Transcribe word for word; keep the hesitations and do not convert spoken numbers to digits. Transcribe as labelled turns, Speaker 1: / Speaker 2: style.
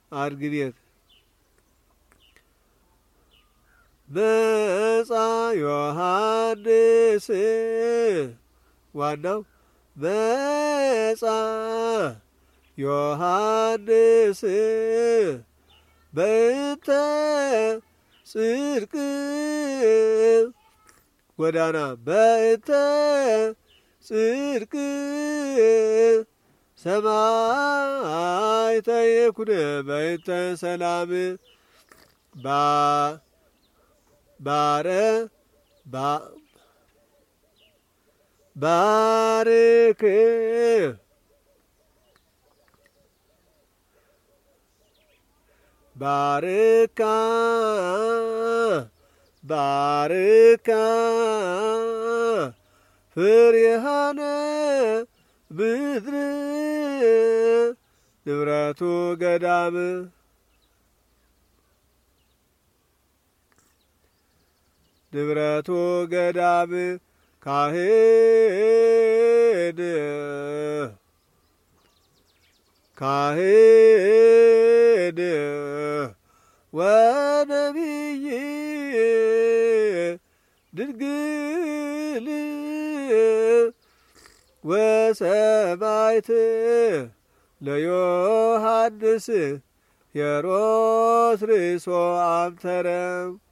Speaker 1: አድግዴት መጻ ዮሐንስ ዋናው መጻ ዮሐንስ በእንተ ጽድቅ ጎዳና በእንተ ጽድቅ ሰማዕተ ይኩን በእንተ ሰላም ባ ባረ ባ ባርክ ባርካ ባርካ ፍሬሃነ ምድር ንብረቱ ገዳም ንብረቱ ገዳም ካህን ካህን ወነቢይ ድንግል ወሰማዕት ለዮሐንስ ሄሮድስ ርእሶ አምተረ